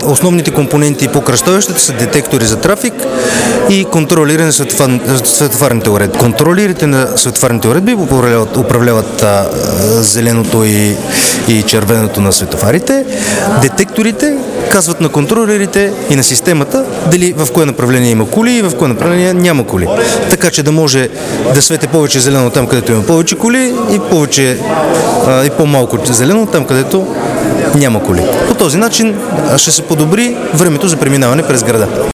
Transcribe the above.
основните компоненти по кръстовищата са детектори за трафик и контролиране на светофарните уредби. Контролерите на светофарните уредби управляват зеленото и червеното на светофарите. Детекторите казват на контролерите и на системата дали в кое направление има коли и в кое направление няма коли. Така че да може да свети повече зелено там, където има повече коли и по-малко зелено там, където няма коли. По този начин ще се подобри времето за преминаване през града.